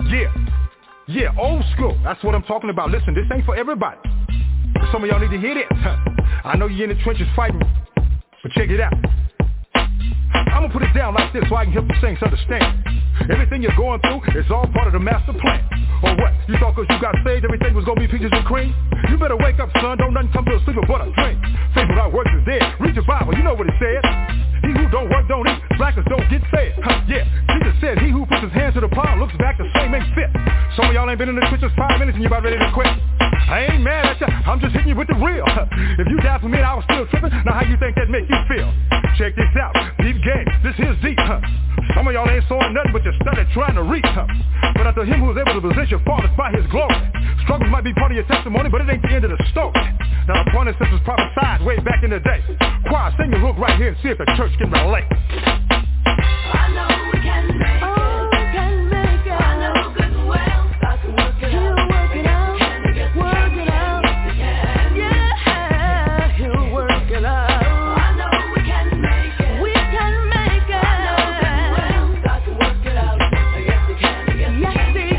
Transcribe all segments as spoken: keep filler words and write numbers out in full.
Yeah, yeah, old school. That's what I'm talking about. Listen, this ain't for everybody. Some of y'all need to hear this. I know you're in the trenches fighting, but check it out. I'm gonna put it down like this so I can help the saints understand. Everything you're going through is all part of the master plan. Or what? You thought cause you got saved everything was gonna be peaches and cream? You better wake up, son. Don't nothing come to a sleeper but a dream. Faith without works is dead. Read your Bible, you know what it says. He who don't work don't eat. Blackers don't get fed. Huh, yeah, Jesus said he who puts his hand to the plow looks back the same ain't fit. Some of y'all ain't been in the trenches five minutes and you about ready to quit. I ain't mad at ya, I'm just hitting you with the real. If you died for me and I was still tripping, now how you think that make you feel? Check this out, deep game, this here's deep, huh? Some of y'all ain't sawing nothing but you started trying to reach, huh? But unto him who is able to possess your fathers by his glory. Struggles might be part of your testimony, but it ain't the end of the story. Now the point is this was prophesied way back in the day. Choir, sing your hook right here and see if the church can relate. I know we can make it. Oh, we can make it. I know good and well. God can work it He'll out. work it out. Work it out. Yeah, he'll work it out. I know we can make it. We can make it. I know good and well. God can work it out. Yes, he can. Yes, he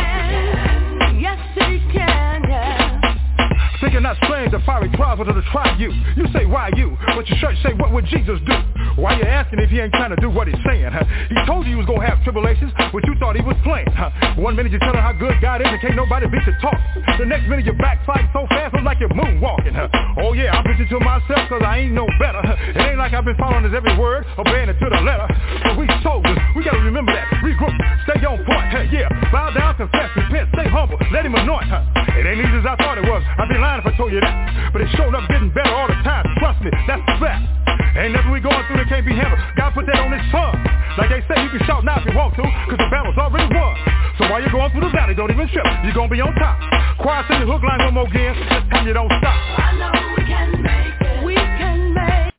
can. Yes, he can. Yeah. Thinking not strange, the fiery trials are to try you. You say, why you? But your church say, what would Jesus do? Why you asking if he ain't trying to do what he's saying, huh? He told you he was gonna have tribulations, but you thought he was playing, huh? One minute you're telling how good God is and can't nobody beat your talk. The next minute you're backsliding so fast, it's like you're moonwalking, huh? Oh yeah, I'm preaching to myself cause I ain't no better. It ain't like I've been following his every word, obeying it to the letter. But we soldiers, we gotta remember that. Regroup, stay on point, huh? Yeah, bow down, confess, repent, stay humble, let him anoint, huh? It ain't easy as I thought it was, I'd be lying if I told you that. But it showed up getting better all the time, trust me, that's the fact. Ain't nothing we going through that can't be handled. God put that on his son. Like they say, you can shout now if you want to, cause the battle's already won. So while you're going through the valley, don't even trip. You're gonna be on top. Choir, sing the hook line one more again. This time you don't stop. I know we can make it. We can make.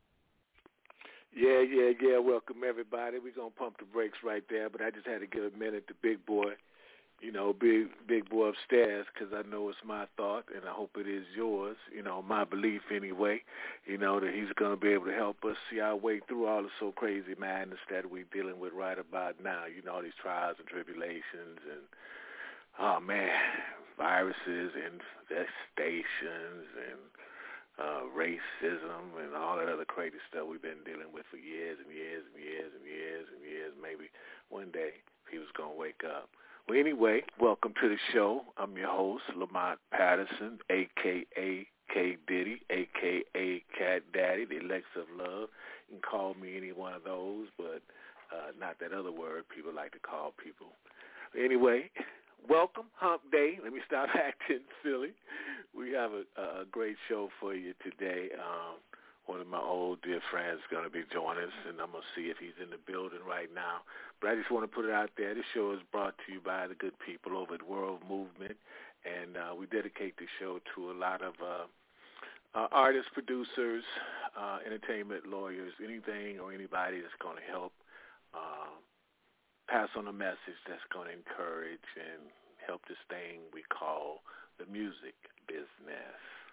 Yeah, yeah, yeah. Welcome everybody. We're gonna pump the brakes right there, but I just had to give a minute to Big Boy. You know, big big boy upstairs, because I know it's my thought, and I hope it is yours, you know, my belief anyway, you know, that he's going to be able to help us see our way through all the so crazy madness that we're dealing with right about now, you know, these trials and tribulations and, oh, man, viruses, infestations, and uh, racism, and all that other crazy stuff we've been dealing with for years and years and years and years and years. Maybe one day he was going to wake up. Well, anyway, welcome to the show. I'm your host, Lamont Patterson, a k a. K. Diddy, a k a. Cat Daddy, the elixir of love. You can call me any one of those, but uh, not that other word people like to call people. Anyway, welcome, Hump Day. Let me stop acting silly. We have a, a great show for you today. Um, one of my old dear friends is going to be joining us, and I'm going to see if he's in the building right now. But I just want to put it out there. This show is brought to you by the good people over at World Movement, and uh, we dedicate the show to a lot of uh, uh, artists, producers, uh, entertainment lawyers, anything or anybody that's going to help uh, pass on a message that's going to encourage and help this thing we call the music business.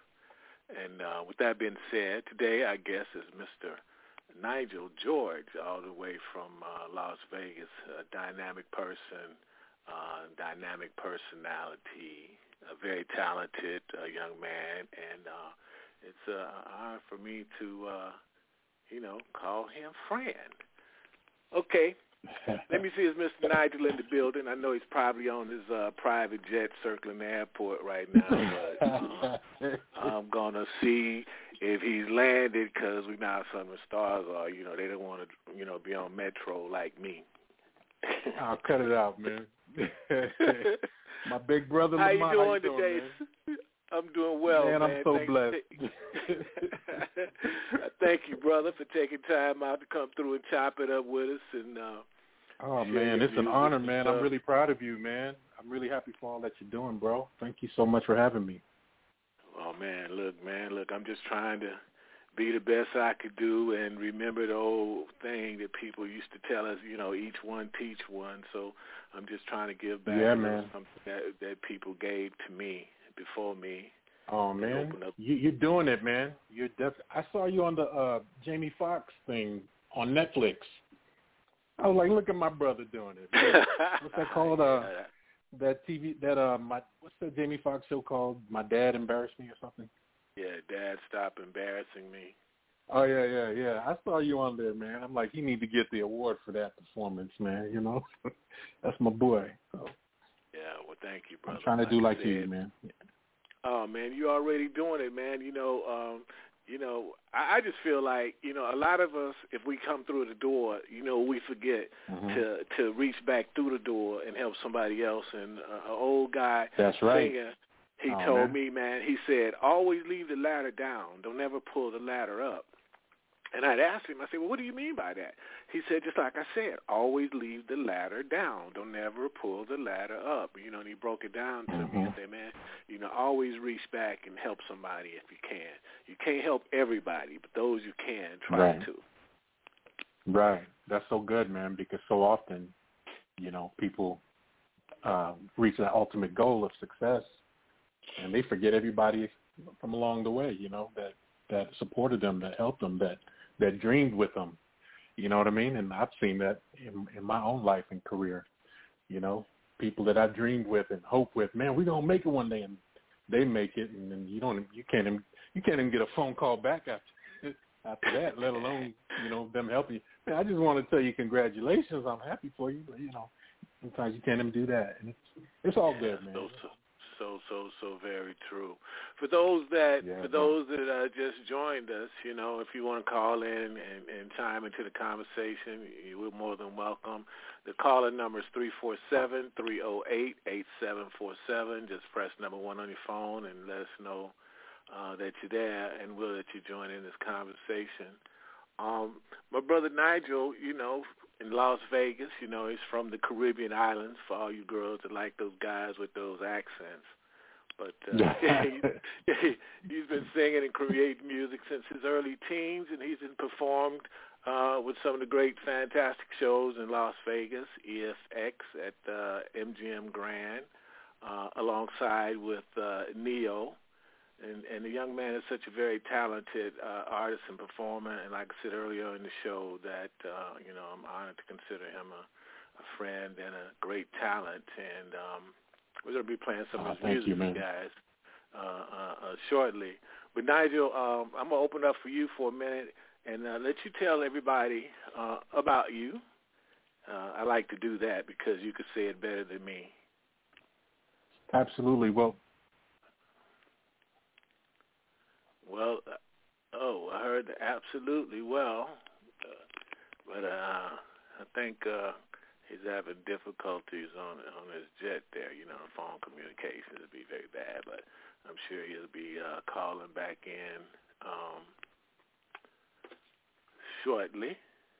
And uh, with that being said, today our guest is Mister Nigel George, all the way from uh, Las Vegas, a dynamic person, uh, dynamic personality, a very talented uh, young man, and uh, it's an honor for me to, uh, you know, call him friend. Okay. Let me see, is Mister Nigel in the building? I know he's probably on his uh, private jet circling the airport right now, but uh, I'm going to see if he's landed, because we know how some of the stars are. You know, they don't want to, you know, be on Metro like me. I'll cut it out, man. My big brother How Lamont. you doing how you today? Doing, I'm doing well, man. man. I'm so Thanks blessed. Thank you, brother, for taking time out to come through and chop it up with us. And uh, oh, man, it's an honor, man. I'm really proud of you, man. I'm really happy for all that you're doing, bro. Thank you so much for having me. Oh, man, look, man, look, I'm just trying to be the best I could do and remember the old thing that people used to tell us, you know, each one teach one. So I'm just trying to give back yeah, to man. something that, that people gave to me before me. Oh, man, you, you're doing it, man. You're def- I saw you on the uh, Jamie Foxx thing on Netflix. I was like, look at my brother doing it. Man. What's that called? Uh, that T V that uh my what's that Jamie Foxx show called? My Dad Embarrassed Me or something? Yeah, Dad, stop embarrassing me. Oh yeah, yeah, yeah. I saw you on there, man. I'm like, he need to get the award for that performance, man. You know, that's my boy. So. Yeah, well, thank you, brother. I'm trying to like do like said, you, man. Oh man, you already doing it, man. You know, um, you know, I, I just feel like, you know, a lot of us, if we come through the door, you know, we forget mm-hmm. to to reach back through the door and help somebody else. And uh, an old guy, that's right. singer, he oh, told man. me, man, he said, always leave the ladder down. Don't ever pull the ladder up. And I'd asked him, I said, well, what do you mean by that? He said, just like I said, always leave the ladder down. Don't ever pull the ladder up. You know, and he broke it down to mm-hmm. me and said, man, you know, always reach back and help somebody if you can. You can't help everybody, but those you can, try right. to. Right. That's so good, man, because so often, you know, people uh, reach that ultimate goal of success, and they forget everybody from along the way, you know, that, that supported them, that helped them, that that dreamed with them, you know what I mean? And I've seen that in, in my own life and career, you know, people that I dreamed with and hoped with, man, we're gonna make it one day, and they make it, and then you don't, you can't even, you can't even get a phone call back after after that, let alone, you know, them helping you. Man, I just want to tell you congratulations. I'm happy for you, but you know, sometimes you can't even do that, and it's it's all yeah, good, man. So, so, so, so, so very true. For those that, yeah, for those that uh, just joined us, you know, if you want to call in and, and chime into the conversation, you're more than welcome. The caller number is three four seven, three oh eight, eight seven four seven. Just press number one on your phone and let us know uh, that you're there, and we'll let you join in this conversation. Um, my brother Nigel, you know, in Las Vegas, you know, he's from the Caribbean islands, for all you girls that like those guys with those accents. But uh, he, he's been singing and creating music since his early teens, and he's been performed uh, with some of the great, fantastic shows in Las Vegas, E S X at uh, M G M Grand, uh, alongside with uh, Neo. And, and the young man is such a very talented uh, artist and performer, and like I said earlier in the show, that uh, you know, I'm honored to consider him a, a friend and a great talent. And um, we're going to be playing some oh, of his music, you, you guys, uh, uh, uh, shortly. But Nigel, um, I'm going to open up for you for a minute and uh, let you tell everybody uh, about you. Uh, I like to do that because you could say it better than me. Absolutely. Well. Well, uh, oh, I heard absolutely well, uh, but uh, I think uh, he's having difficulties on on his jet there. You know, phone communications would be very bad, but I'm sure he'll be uh, calling back in um, shortly.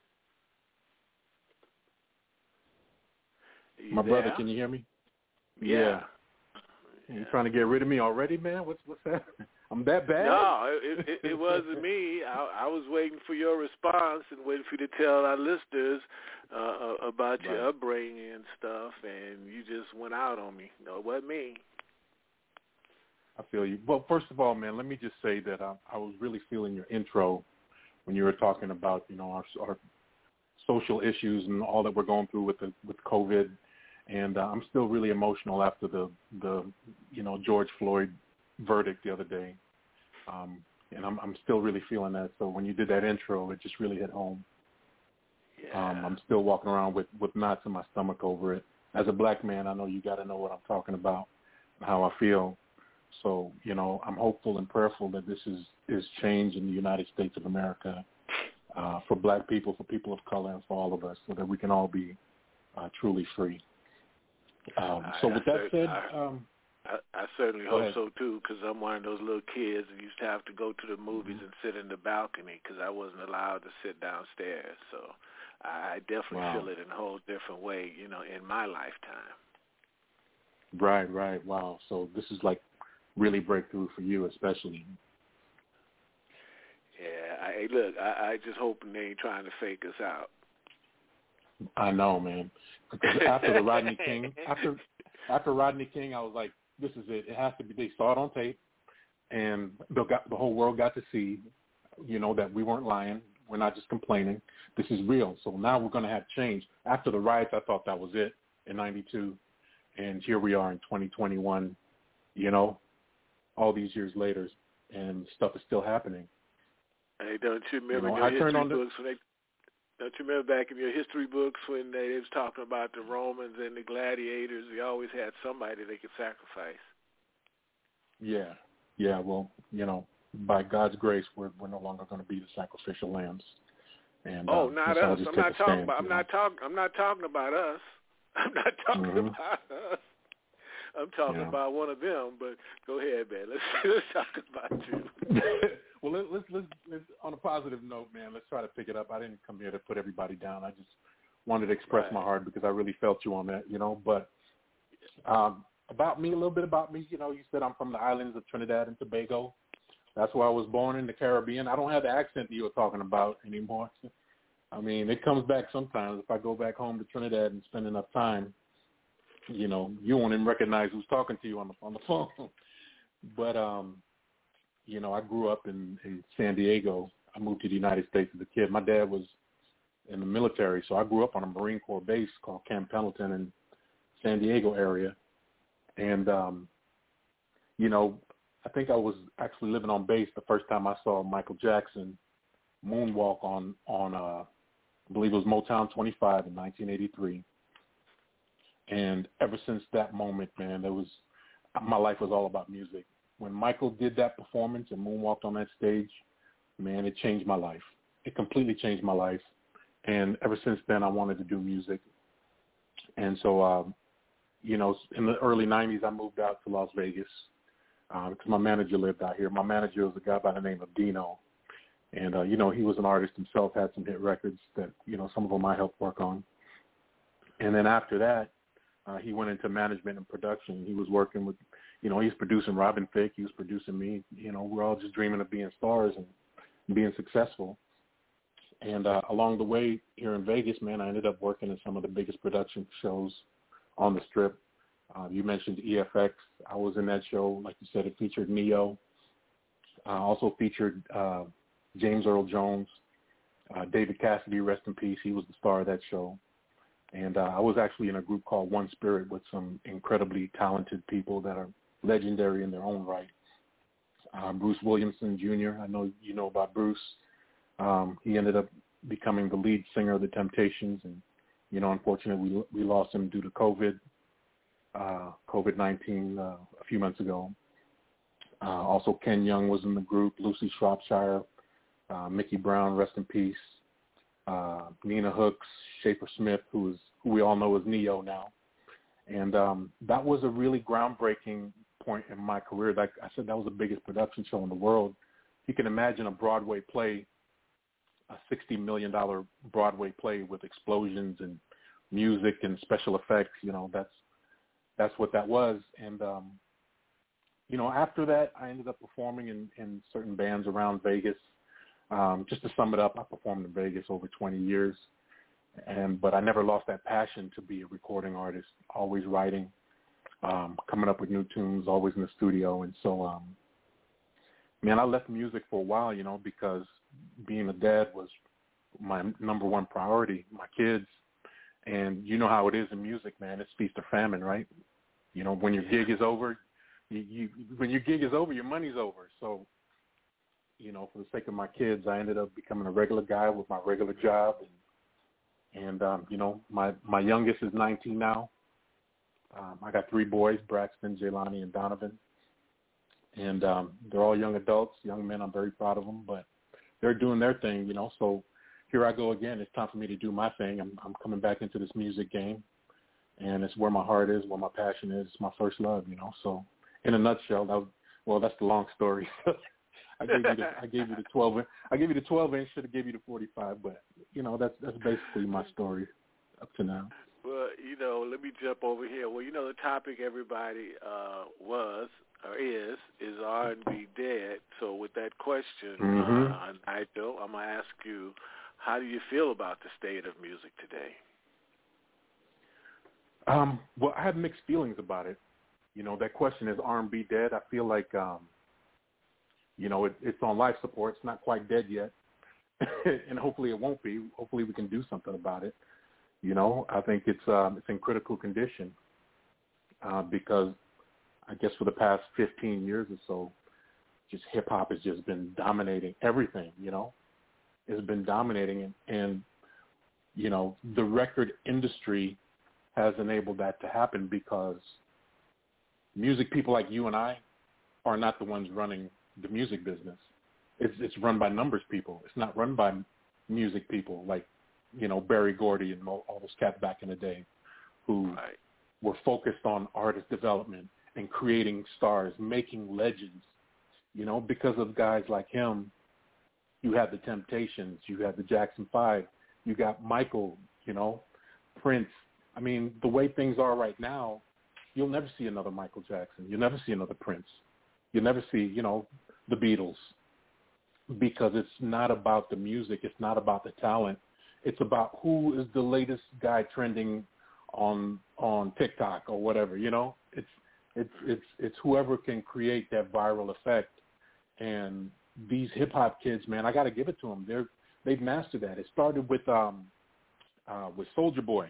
My there? brother, can you hear me? Yeah. yeah. yeah. You trying to get rid of me already, man? What's what's that? I'm that bad? No, it, it, it wasn't me. I, I was waiting for your response and waiting for you to tell our listeners uh, about right. your upbringing and stuff, and you just went out on me. No, it wasn't me. I feel you. Well, first of all, man, let me just say that I, I was really feeling your intro when you were talking about, you know, our, our social issues and all that we're going through with the, with COVID, and uh, I'm still really emotional after the, the, you know, George Floyd verdict the other day. Um, and I'm, I'm still really feeling that. So when you did that intro, it just really hit home. Yeah. Um, I'm still walking around with, with knots in my stomach over it. As a black man, I know you got to know what I'm talking about and how I feel. So, you know, I'm hopeful and prayerful that this is, is change in the United States of America uh, for black people, for people of color, and for all of us, so that we can all be uh, truly free. Um, so I, with I that said... I, um, I, I certainly Go hope ahead. so, too, because I'm one of those little kids that used to have to go to the movies mm-hmm. and sit in the balcony because I wasn't allowed to sit downstairs. So I definitely wow. feel it in a whole different way, you know, in my lifetime. Right, right. Wow. So this is like really breakthrough for you especially. Yeah. I, look, I, I just hope they ain't trying to fake us out. I know, man. Because after the Rodney King, after after Rodney King, I was like, this is it. It has to be. They saw it on tape, and the, got, the whole world got to see, you know, that we weren't lying. We're not just complaining. This is real. So now we're going to have change. After the riots, I thought that was it in ninety-two. And here we are in twenty twenty-one, you know, all these years later, and stuff is still happening. Hey, don't you remember you know, your I history on the, books when they? Don't you remember back in your history books when they, they was talking about the Romans and the gladiators? They always had somebody they could sacrifice. Yeah, yeah. Well, you know, by God's grace, we're we're no longer going to be the sacrificial lambs. And oh, uh, not so us. I'm not talking stand, about. I'm know? not talking. I'm not talking about us. I'm not talking mm-hmm. about us. I'm talking yeah. about one of them. But go ahead, man. Let's let's talk about you. Well, let, let's, let's let's on a positive note, man. Let's try to pick it up. I didn't come here to put everybody down. I just wanted to express right. my heart because I really felt you on that, you know. But um, about me, a little bit about me. You know, you said I'm from the islands of Trinidad and Tobago. That's where I was born, in the Caribbean. I don't have the accent that you were talking about anymore. I mean, it comes back sometimes. If I go back home to Trinidad and spend enough time, you know, you won't even recognize who's talking to you on the on the phone. But um, you know, I grew up in, in San Diego. I moved to the United States as a kid. My dad was in the military, so I grew up on a Marine Corps base called Camp Pendleton in San Diego area. And um, you know, I think I was actually living on base the first time I saw Michael Jackson moonwalk on on uh, I believe it was Motown twenty-five in nineteen eighty-three. And ever since that moment, man, there was my life was all about music. When Michael did that performance and moonwalked on that stage, man, it changed my life. It completely changed my life. And ever since then, I wanted to do music. And so, um, you know, in the early nineties, I moved out to Las Vegas uh, because my manager lived out here. My manager was a guy by the name of Dino. And, uh, you know, he was an artist himself, had some hit records that, you know, some of them I helped work on. And then after that, uh, he went into management and production. He was working with, you know, he's producing Robin Thicke. He was producing me. You know, we're all just dreaming of being stars and being successful. And uh, along the way here in Vegas, man, I ended up working in some of the biggest production shows on the Strip. Uh, you mentioned E F X. I was in that show. Like you said, it featured Neo. Uh, also featured uh, James Earl Jones, uh, David Cassidy, rest in peace. He was the star of that show. And uh, I was actually in a group called One Spirit with some incredibly talented people that are legendary in their own right. Uh, Bruce Williamson, Junior I know you know about Bruce. Um, he ended up becoming the lead singer of the Temptations. And, you know, unfortunately, we we lost him due to COVID, uh, COVID nineteen uh, a few months ago. Uh, also, Ken Young was in the group, Lucy Shropshire, uh, Mickey Brown, rest in peace, uh, Nina Hooks, Schaefer Smith, who is who we all know as Neo now. And um, that was a really groundbreaking point in my career. Like I said, that was the biggest production show in the world. You can imagine a Broadway play, a sixty million dollars Broadway play with explosions and music and special effects. You know, that's that's what that was. And, um, you know, after that, I ended up performing in, in certain bands around Vegas. Um, just to sum it up, I performed in Vegas over twenty years. And but I never lost that passion to be a recording artist, always writing, um, coming up with new tunes, always in the studio. And so, um, man, I left music for a while, you know, because being a dad was my number one priority, my kids. And you know how it is in music, man. It's feast or famine, right? You know, when your gig is over, you, you when your gig is over, your money's over. So, you know, for the sake of my kids, I ended up becoming a regular guy with my regular job. And, and um, you know, my, my youngest is nineteen now. Um, I got three boys, Braxton, Jelani, and Donovan. And um, they're all young adults, young men. I'm very proud of them, but they're doing their thing, you know. So here I go again. It's time for me to do my thing. I'm, I'm coming back into this music game, and it's where my heart is, where my passion is. It's my first love, you know. So in a nutshell, that was, well, that's the long story. I gave you the I gave you the twelve inch. I gave you the twelve inch. Should have gave you the forty-five, but you know that's that's basically my story up to now. Well, you know, let me jump over here. Well, you know, the topic everybody uh, was or is is R and B dead. So with that question, mm-hmm. uh, Nigel, I'm gonna ask you, how do you feel about the state of music today? Um, well, I have mixed feelings about it. You know, that question is R and B dead. I feel like. Um, You know, it, it's on life support. It's not quite dead yet, and hopefully it won't be. Hopefully we can do something about it. You know, I think it's um, it's in critical condition, uh, because I guess for the past fifteen years or so, just hip hop has just been dominating everything, you know. It's been dominating, and, and, you know, the record industry has enabled that to happen because music people like you and I are not the ones running the music business. It's it's run by numbers people. It's not run by music people like, you know, Berry Gordy and all those cats back in the day who right. were focused on artist development and creating stars, making legends, you know, because of guys like him. You had the Temptations, you had the Jackson Five, you got Michael, you know, Prince. I mean, the way things are right now, you'll never see another Michael Jackson. You'll never see another Prince. You'll never see, you know, the Beatles, because it's not about the music. It's not about the talent. It's about who is the latest guy trending on on TikTok or whatever, you know. It's it's it's it's whoever can create that viral effect. And these hip hop kids, man, I got to give it to them. They're they've mastered that. It started with um uh, with Soulja Boy,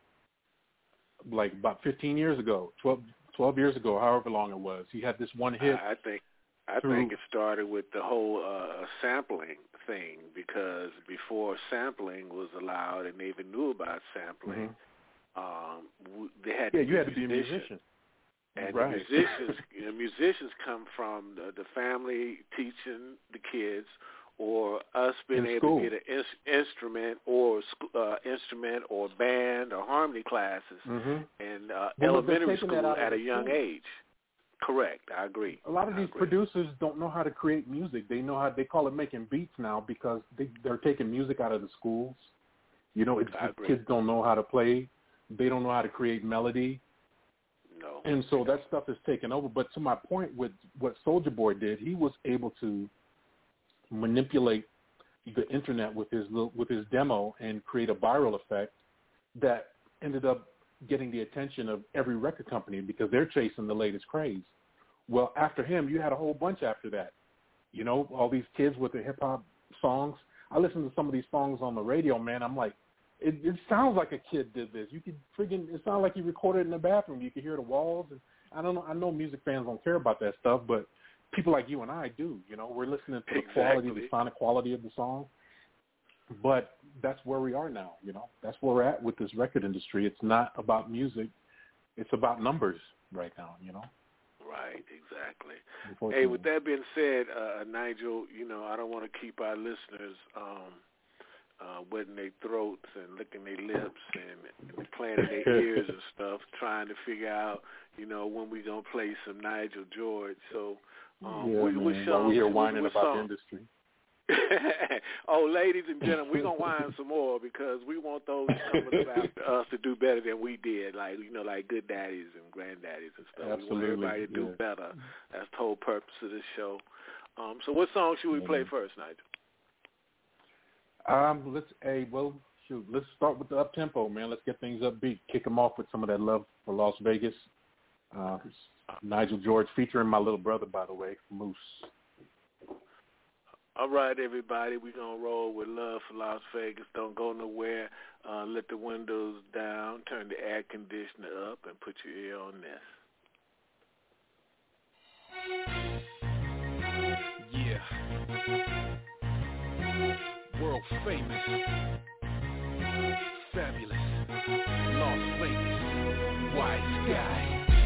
like about fifteen years ago, twelve, twelve years ago, however long it was. He had this one hit. I think I through, think it started with the whole uh, sampling thing, because before sampling was allowed and they even knew about sampling, mm-hmm. um, w- they had yeah, to you be had to be a musicians. musician. And right. the musicians, you know, musicians come from the, the family teaching the kids, or us being In able school. to get an in- instrument or uh, instrument or band or harmony classes mm-hmm. in uh, well, elementary school at a young school. age. Correct, I agree. A lot of I these agree. producers don't know how to create music. They know how they call it making beats now because they, they're taking music out of the schools. You know, it's, I the agree. kids don't know how to play. They don't know how to create melody. No. And so that stuff is taken over. But to my point with what Soulja Boy did, he was able to manipulate the internet with his little, with his demo and create a viral effect that ended up getting the attention of every record company because they're chasing the latest craze. Well, after him, you had a whole bunch after that. You know, all these kids with the hip-hop songs. I listen to some of these songs on the radio, man. I'm like, it, it sounds like a kid did this. You could friggin', it sounds like you recorded it in the bathroom. You could hear the walls. And I don't know. I know music fans don't care about that stuff, but people like you and I do. You know, we're listening to the Exactly. quality, the sonic quality of the song. But that's where we are now, you know. That's where we're at with this record industry. It's not about music. It's about numbers right now, you know. Right, exactly. Hey, with that being said, uh, Nigel, you know, I don't want to keep our listeners um, uh, wetting their throats and licking their lips and, and playing in their ears and stuff, trying to figure out, you know, when we going to play some Nigel George. So, um, yeah, what, man. what While song? we here what, whining what about song? the industry. Oh, ladies and gentlemen, we're going to whine some more because we want those coming up after us to do better than we did, like, you know, like good daddies and granddaddies and stuff. Absolutely. We want everybody to do yeah. better. That's the whole purpose of this show. Um, so what song should we yeah. play first, Nigel? Um, let's, hey, well, shoot, let's start with the up-tempo, man. Let's get things upbeat. Kick them off with some of that Love for Las Vegas. Uh, Nigel George featuring my little brother, by the way, Moose. All right, everybody, we're going to roll with Love for Las Vegas. Don't go nowhere. Uh, let the windows down, turn the air conditioner up, and put your ear on this. Yeah. World famous. Fabulous. Las Vegas. White sky.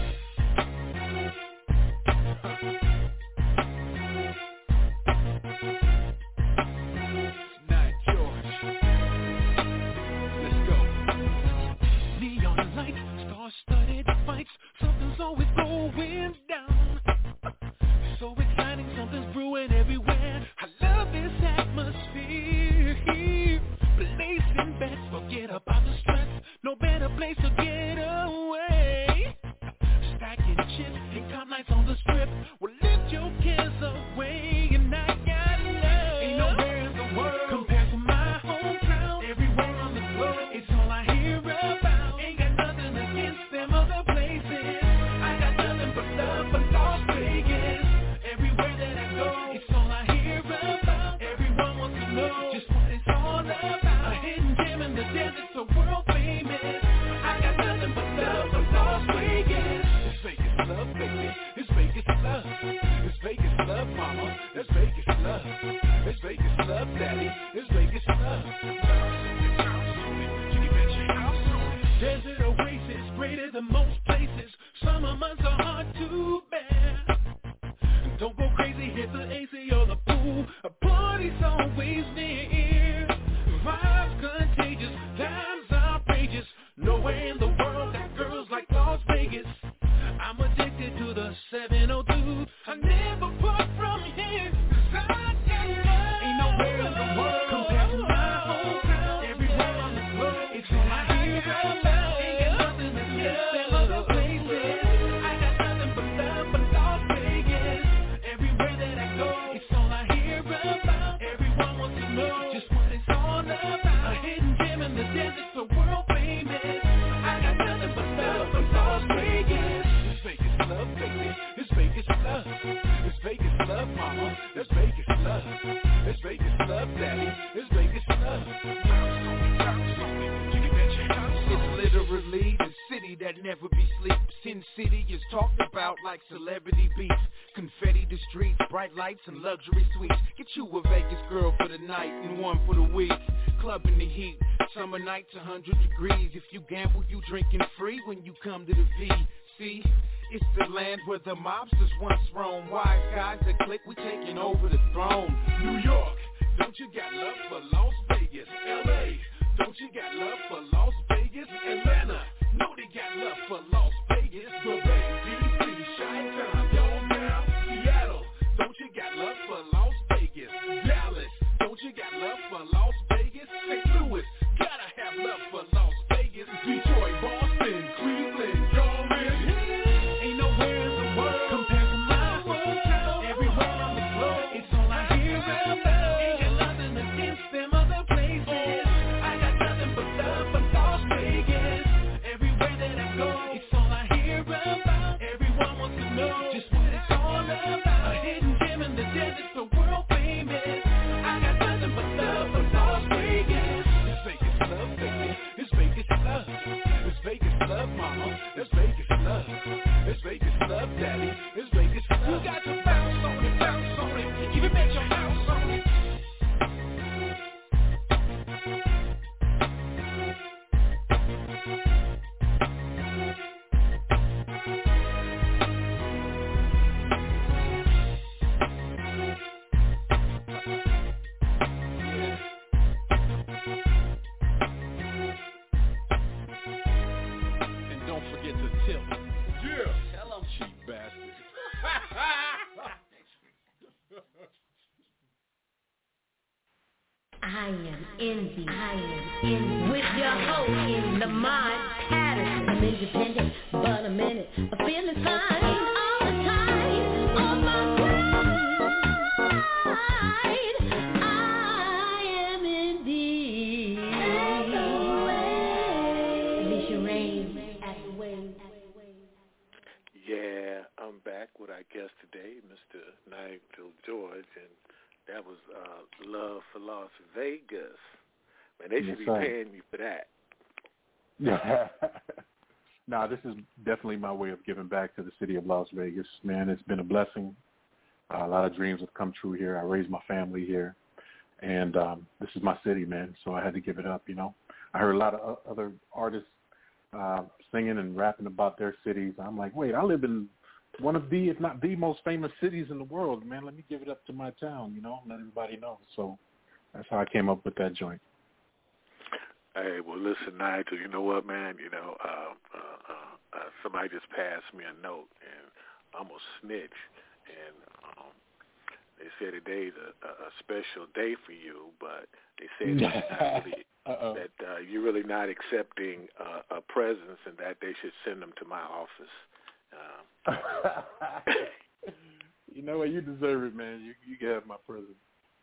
Night George. Let's go. Neon lights, star-studded fights. Something's always going down. So exciting, something's brewing everywhere. I love this atmosphere here. Placing bets, forget about the stress. No better place to get away. Stacking chips and top nights on the strip. Well, lift your cares away, and I got love. Ain't nowhere in the world compared to my hometown. Everywhere on the globe, it's all I hear about. Ain't got nothing against them other places. I got nothing but love for Las Vegas. Everywhere that I go, it's all I hear about. Everyone wants to know just what it's all about. A hidden gem in the desert, so Daddy, it's Vegas love. Desert oasis, greater than most places. Summer months are hard to bear. Don't go crazy, hit the A C or the pool. A party's always near. Vibes contagious, times outrageous. Nowhere in the world got girls like Las Vegas. I'm addicted to the seven oh two. I never part from here, 'cause I got love. Ain't nowhere in the world compared to my hometown. Everywhere on the globe, it's all I hear about. Ain't got nothing to love them other places. I got nothing but love for Las Vegas. Everywhere that I go, it's all I hear about. Everyone wants to know just what it's all about. A hidden gem in the desert, so world famous. I got nothing but love for Las Vegas. It's Vegas love, baby. It's Vegas love. It's Vegas love, mama. It's Vegas love. It's Vegas love, daddy. It's Vegas love. It's literally the city that never be sleep. Sin City is talked about like celebrity beats. Confetti the streets, bright lights and luxury suites. Get you a Vegas girl for the night and one for the week. Club in the heat, summer nights one hundred degrees. If you gamble, you drinking free when you come to the V. See, it's the land where the mobsters once roamed. Wise guys that click, we taking over the throne. New York, don't you got love for Las Vegas? L A, don't you got love for Las Vegas? Atlanta, no they got love for Las Vegas. The Bay, D C, Chi-Town, Young Town, Seattle, don't you got love for Las Vegas? Dallas, don't you got love for Las Vegas? Saint Louis, gotta have love for Las Vegas. Detroit, Boston, Cleveland, Garmin. Ain't nowhere in the world compared to my hometown. Everywhere on the globe, it's all I hear about. Ain't got nothing against them other places. I got nothing but love for Las Vegas. Everywhere that I go, it's all I hear about. Everyone wants to know just what it's all about. A hidden gem in the desert, so world famous. I got nothing but love for Las Vegas. It's Vegas love, baby. It's Vegas love. It's Vegas love, mama. It's Vegas love. It's Vegas love, daddy. It's Vegas love. You got to bounce on it, bounce on it. Even bet your house on it. And don't forget to tip. Yeah. Tell them, cheap bastard. I am Envy. I am Envy. With your host, Lamont Patterson. I'm independent, but I'm in it. I'm feeling fine all the time. On my pride, I am indeed. Alicia Rain at the wave. Yeah, I'm back with our guest today, Mister Nigel George, and that was uh, Love for Las Vegas. Man, they should Yes, be sir. paying me for that. Nah, this is definitely my way of giving back to the city of Las Vegas. Man, it's been a blessing. Uh, a lot of dreams have come true here. I raised my family here, and um, this is my city, man, so I had to give it up, you know. I heard a lot of uh, other artists uh, singing and rapping about their cities. I'm like, wait, I live in one of the, if not the most famous cities in the world, man. Let me give it up to my town, you know, let everybody know. So that's how I came up with that joint. Hey, well, listen, Nigel, you know what, man? You know, uh, uh, uh, uh, somebody just passed me a note, and I'm a snitch. And um, they said today's a, a special day for you, but they said that, not really, that uh, you're really not accepting uh, a presence and that they should send them to my office. Um, you know what? You deserve it, man. You you can have my present.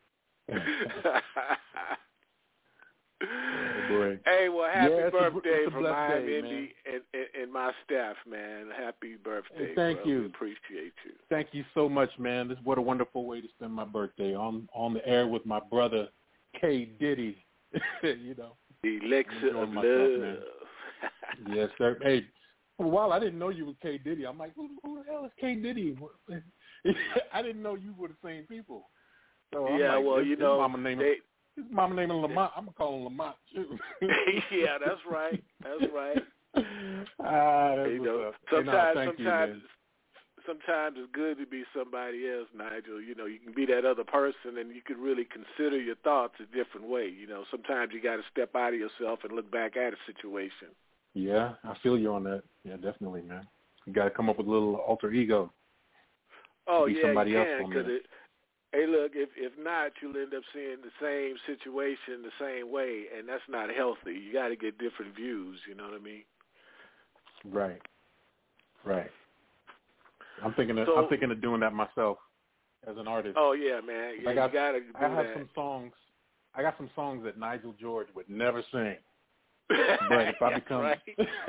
Oh, boy. Hey, well, happy yeah, birthday a, a from Miami Indy and, and, and my staff, man. Happy birthday. Hey, thank bro. you. We appreciate you. Thank you so much, man. This what a wonderful way to spend my birthday on on the air with my brother K Diddy. You know, the elixir of myself, love. Man. Yes, sir. Hey, for a while I didn't know you were K Diddy. I'm like, who, who the hell is K Diddy? I didn't know you were the same people. So I'm yeah, like, well, this, you this know, mama name they His mama named him Lamont. I'm gonna call him Lamont too. Yeah, that's right. That's right. Ah, that's you what's know, up. sometimes, hey, no, thank sometimes, you, man. sometimes it's good to be somebody else, Nigel. You know, you can be that other person, and you can really consider your thoughts a different way. You know, sometimes you got to step out of yourself and look back at a situation. Yeah, I feel you on that. Yeah, definitely, man. You got to come up with a little alter ego. Oh be yeah, somebody you else can. for a Cause minute. it, hey, look, if if not, you'll end up seeing the same situation the same way, and that's not healthy. You got to get different views. You know what I mean? Right. Right. I'm thinking of So, I'm thinking of doing that myself as an artist. Oh yeah, man. Yeah, I got, you gotta do I have that. some songs. I got some songs that Nigel George would never sing. But if I become right.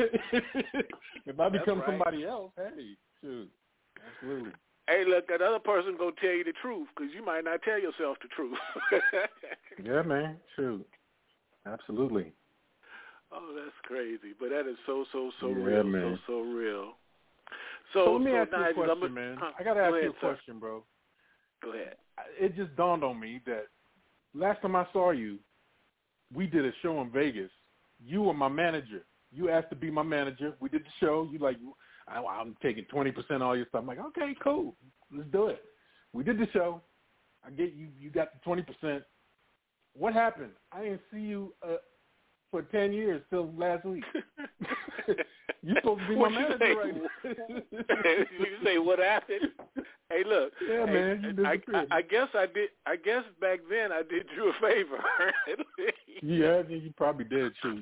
if I become right. somebody else, hey, shoot, absolutely. Hey, look, another person gonna tell you the truth because you might not tell yourself the truth. Yeah, man. Shoot, absolutely. Oh, that's crazy, but that is so so so Yeah, real, man. so so real. So, So let me so ask you a Nigel, question, I'm, man. huh, I gotta go ask ahead, you a sir. question, bro. Go ahead. It just dawned on me that last time I saw you, we did a show in Vegas. You were my manager. You asked to be my manager. We did the show. You like, I, I'm taking twenty percent of all your stuff. I'm like, okay, cool. Let's do it. We did the show. I get you. You got the twenty percent. What happened? I didn't see you uh, for ten years till last week. You're supposed to be my manager say? right now. You say what happened? Hey, look. Yeah, hey, man, you I, disappeared. I, I guess I did. I guess back then I did you a favor. Yeah, you probably did, too.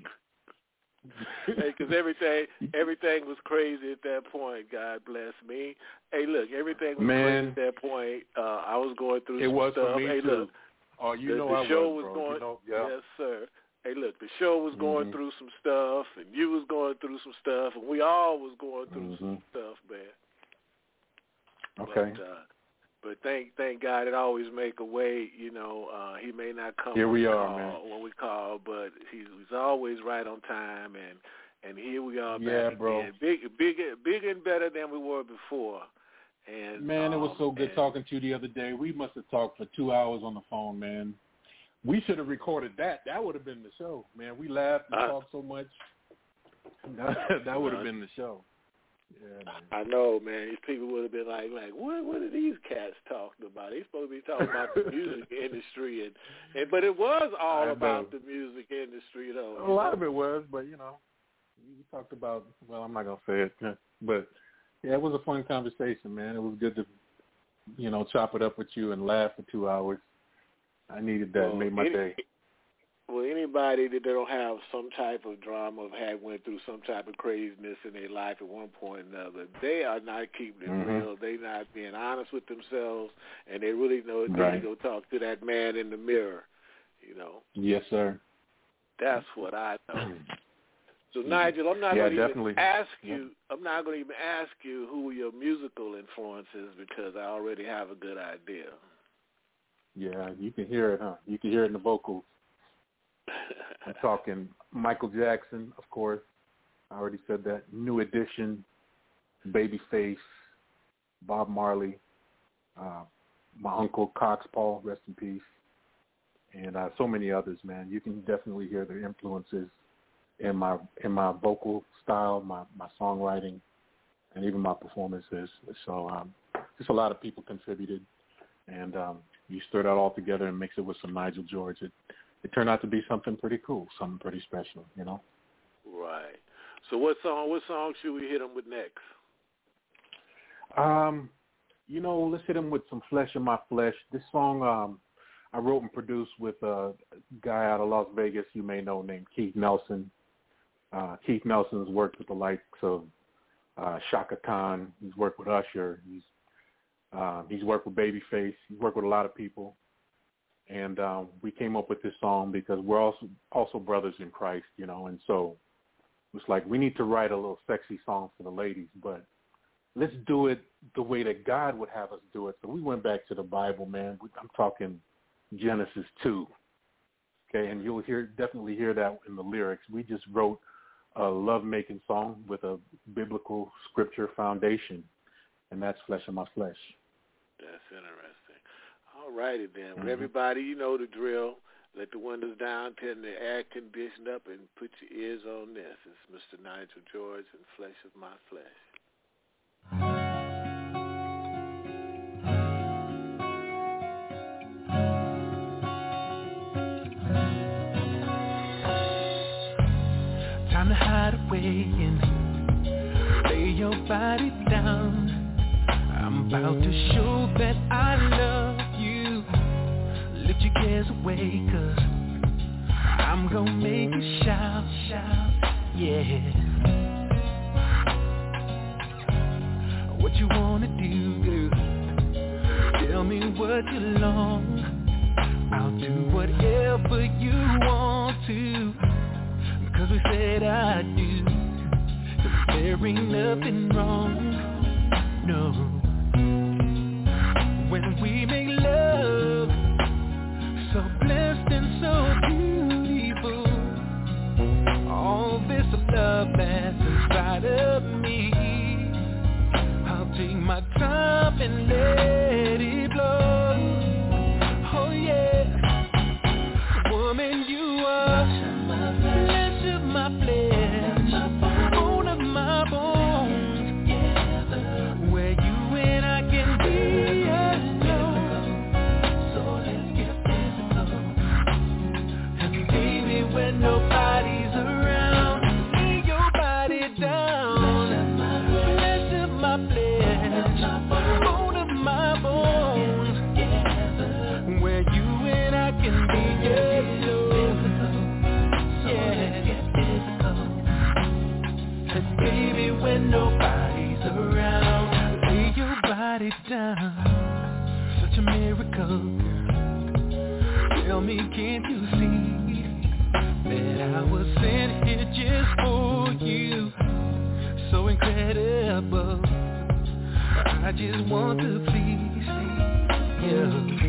Hey, because everything, everything was crazy at that point. God bless me. Hey, look, everything was Man. crazy at that point. Uh, I was going through It some was stuff. for me, hey, too. look, Oh, you the, know the I show was, was bro. going. You know, yeah. Yes, sir. Hey, look, the show was going Mm-hmm. through some stuff, and you was going through some stuff, and we all was going through Mm-hmm. some stuff, man. Okay. But, uh, but thank thank God it always make a way. You know, uh, he may not come Here when we we are, call, man. when we call, but he's, he's always right on time, and and here we are Yeah, back bro. again, big, bigger, bigger and better than we were before. And Man, it was um, so good and, talking to you the other day. We must have talked for two hours on the phone, man. We should have recorded that. That would have been the show, man. We laughed and uh, talked so much. That would have been the show. Yeah, man. I know, man. These people would have been like, like, what? What are these cats talking about? They're supposed to be talking about the music industry, and, and but it was all I about know. the music industry, though. A lot of it was, but you know, we talked about. Well, I'm not gonna say it, but yeah, it was a fun conversation, man. It was good to, you know, chop it up with you and laugh for two hours. I needed that. Well, It made my any, day. Well, anybody that don't have some type of drama or had went through some type of craziness in their life at one point or another, they are not keeping it Mm-hmm. real. They not being honest with themselves, and they really know they Right. need to go talk to that man in the mirror. You know, Yes, sir. that's what I know. So, Nigel, I'm not Yeah, going to definitely. even ask Yep. you. I'm not going to even ask you who your musical influences because I already have a good idea. Yeah, you can hear it, huh? You can hear it in the vocals. I'm talking Michael Jackson, of course. I already said that. New Edition, Babyface, Bob Marley, uh, my uncle Cox Paul, rest in peace, and uh, so many others. Man, you can definitely hear the influences in my in my vocal style, my my songwriting, and even my performances. So um, just a lot of people contributed, and um, you stir that all together and mix it with some Nigel George. It, it turned out to be something pretty cool, something pretty special, you know. Right. So what song? What song should we hit them with next? Um, you know, let's hit him with some Flesh in My Flesh. This song um, I wrote and produced with a guy out of Las Vegas you may know named Keith Nelson. Uh, Keith Nelson has worked with the likes of uh, Shaka Khan. He's worked with Usher. He's uh, he's worked with Babyface. He's worked with a lot of people. And um, we came up with this song because we're also also brothers in Christ, you know, and so it's like we need to write a little sexy song for the ladies, but let's do it the way that God would have us do it. So we went back to the Bible, man. I'm talking Genesis two, okay, and you'll hear definitely hear that in the lyrics. We just wrote a love-making song with a biblical scripture foundation, and that's Flesh of My Flesh. That's interesting. All righty then. Mm-hmm. Well, everybody, you know the drill. let the windows down, turn the air conditioning up, and put your ears on this. It's Mister Nigel George and Flesh of My Flesh. Time to hide away and lay your body down. I'm about to show that I love you. Lift your cares away, 'cause I'm gonna make you shout, shout, yeah. What you wanna do, girl? Tell me what you long. I'll do whatever you want to, 'cause we said I do. There ain't nothing wrong, no. When we make love, so blessed and so beautiful, all this love that's inside of me, I'll take my time and let it blow. Oh yeah, woman, you are flesh of my flesh, bone of my bones, where you and I can be alone. So let's get physical, and baby, when nobody's around, lay your body down. Flesh of my flesh, bone of my bones, where you and I can be alone. And baby, when nobody's around, lay your body down. Such a miracle, girl. Tell me, can't you see that I was sent here just for you? So incredible, I just want to please you.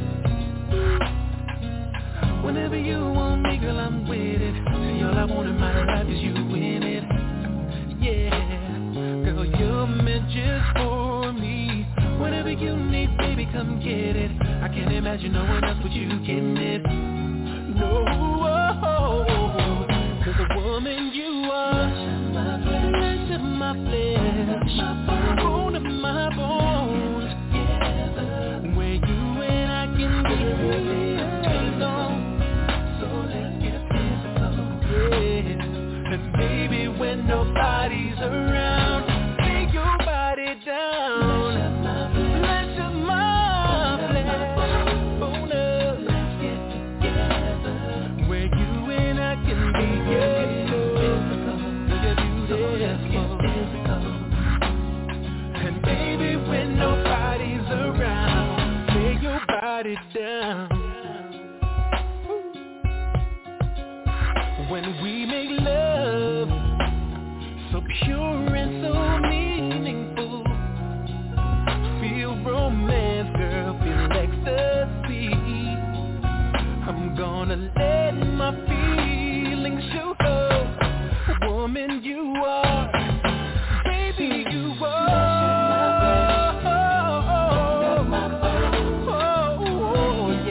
Whenever you want me, girl, I'm with it. See, all I want in my life is you in it. Yeah, girl, you're meant just for me. Whatever you need, baby, come get it. I can't imagine no one else but you getting it. No, 'cause the woman you are, flesh of my flesh, bone of my bones, where you and I can be held on. So let's get physical, yeah. And baby, when nobody's around, lay your body down. Flesh of my flesh, bone of, let's get together, where you and I can be alone. So let's get physical. And baby, when nobody's around, lay your body down. When we make love, so pure and so meaningful, feel romance, girl, feel ecstasy. I'm gonna let my feelings show up. Woman, you are, baby, you are. Oh, oh, oh,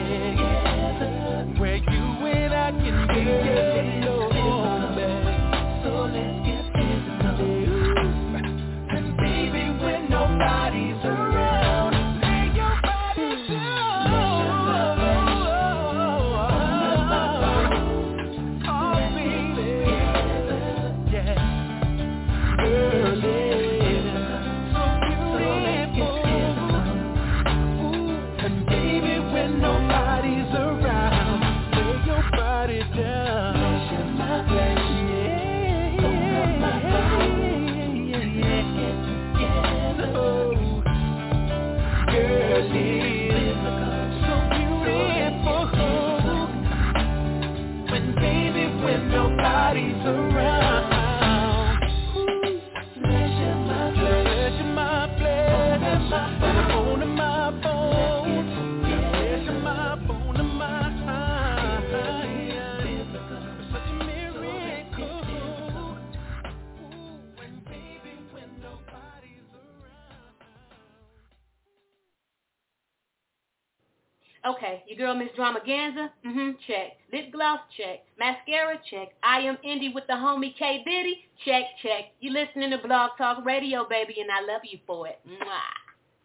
Okay, your girl Miss Dramaganza, mm-hmm, check. Lip gloss, check. Mascara, check. I am Indie with the homie K Diddy, check, check. You listening to Blog Talk Radio, baby, and I love you for it. Mwah.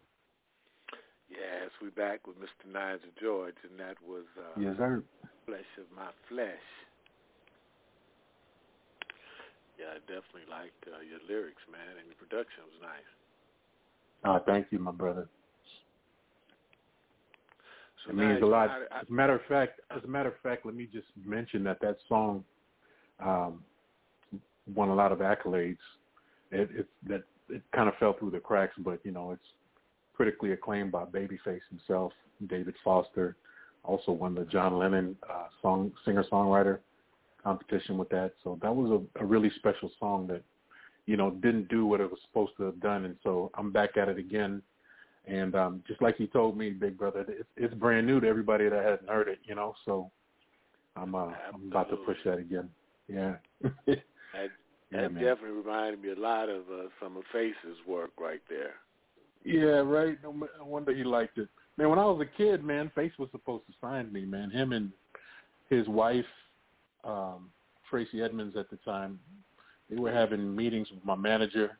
Yes, we back with Mister Nigel George, and that was uh, yes, sir. Flesh of My Flesh. Yeah, I definitely liked uh, your lyrics, man, and your production was nice. Oh, thank you, my brother. So it means a lot. I, I, as a matter of fact, as a matter of fact, let me just mention that that song um, won a lot of accolades. It, it that it kind of fell through the cracks, but you know, it's critically acclaimed by Babyface himself. David Foster also won the John Lennon uh, song singer-songwriter competition with that. So that was a, a really special song that, you know, didn't do what it was supposed to have done. And so I'm back at it again. And um, just like you told me, big brother, it's, it's brand new to everybody that hasn't heard it, you know. So I'm uh, I'm about to push that again. Yeah. that that yeah, definitely reminded me a lot of uh, some of Face's work right there. Yeah, right. No, no wonder he liked it. Man, when I was a kid, man, Face was supposed to sign me, man. Him and his wife, um, Tracy Edmonds at the time, they were having meetings with my manager.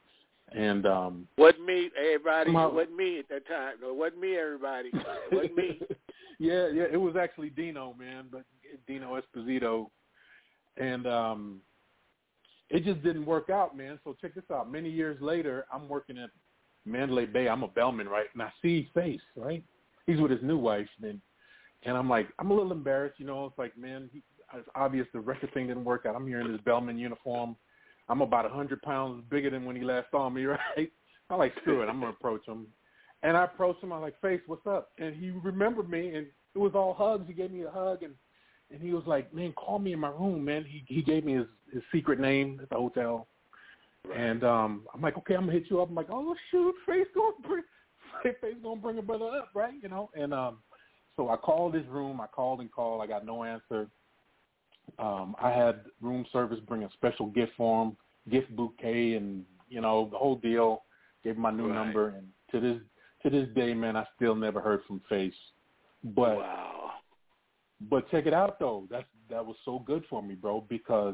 And um, wasn't me, everybody. My, it wasn't me at that time. No, it wasn't me, everybody. It wasn't me. yeah, yeah, it was actually Dino, man, but Dino Esposito, and um, it just didn't work out, man. So check this out. Many years later, I'm working at Mandalay Bay. I'm a bellman, right? And I see Face, right? He's with his new wife, and and I'm like, I'm a little embarrassed, you know. It's like, man, he, it's obvious the record thing didn't work out. I'm here in this bellman uniform. I'm about one hundred pounds bigger than when he last saw me, right? I'm like, screw it, I'm going to approach him. And I approached him. I'm like, Face, what's up? And he remembered me, and it was all hugs. He gave me a hug, and, and he was like, man, call me in my room, man. He he gave me his, his secret name at the hotel. Right. And um, I'm like, okay, I'm going to hit you up. I'm like, oh, shoot, Face going to bring, Face gonna bring a brother up, right? You know? And um, so I called his room. I called and called. I got no answer. Um, I had room service bring a special gift for him, gift bouquet, and you know the whole deal. Gave him my new right. number, and to this to this day, man, I still never heard from Face. But wow. but check it out though. That's that was so good for me, bro. Because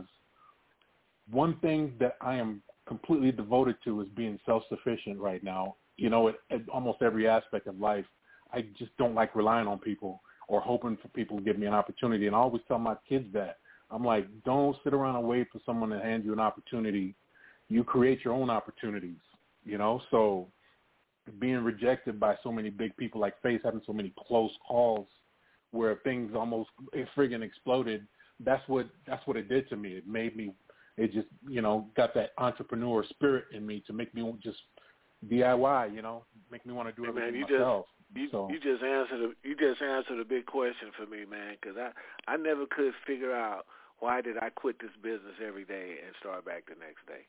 one thing that I am completely devoted to is being self-sufficient right now. You know, at, at almost every aspect of life, I just don't like relying on people or hoping for people to give me an opportunity. And I always tell my kids that. I'm like, don't sit around and wait for someone to hand you an opportunity. You create your own opportunities, you know? So being rejected by so many big people like Face, having so many close calls where things almost it friggin' exploded, that's what that's what it did to me. It made me, it just, you know, got that entrepreneur spirit in me to make me just D I Y, you know, make me want to do hey, everything man, you myself. Just- You, so. you just answered a, you just answered a big question for me, man, because I, I never could figure out why did I quit this business every day and start back the next day.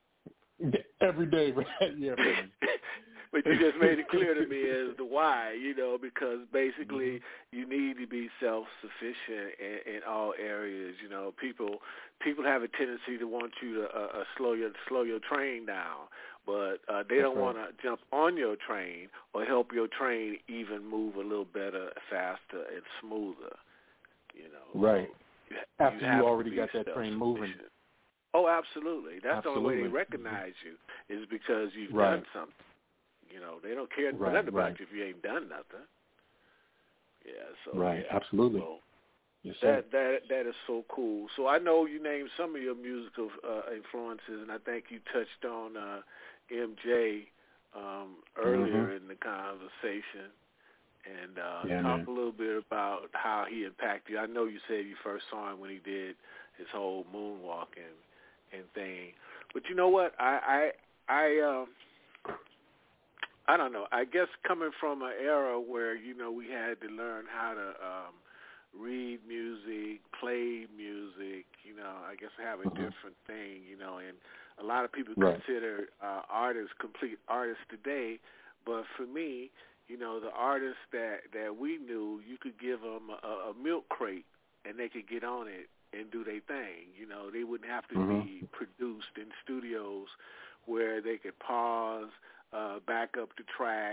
Every day, right? Yeah, man. But you just made it clear to me as to why, you know, because basically mm-hmm. you need to be self-sufficient in, in all areas. You know, people people have a tendency to want you to uh, uh, slow your slow your train down, but uh, they That's don't right. want to jump on your train or help your train even move a little better, faster, and smoother. You know, right. So you, After you, you already got that train moving. Oh, absolutely. That's absolutely. the only way they recognize you is because you've right. done something. You know, they don't care right, nothing about right. you if you ain't done nothing. Yeah, so right, yeah. absolutely. So yes, that that that is so cool. So I know you named some of your musical uh, influences, and I think you touched on uh, M J um, earlier mm-hmm. in the conversation. And uh, yeah, talk man. a little bit about how he impacted you. I know you said you first saw him when he did his whole moonwalking and thing, but you know what? I I I um. I don't know. I guess coming from an era where, you know, we had to learn how to um, read music, play music, you know, I guess have a mm-hmm. different thing, you know, and a lot of people right. consider uh, artists complete artists today, but for me, you know, the artists that, that we knew, you could give them a, a milk crate and they could get on it and do their thing. You know, they wouldn't have to mm-hmm. be produced in studios where they could pause, Uh, back up the track,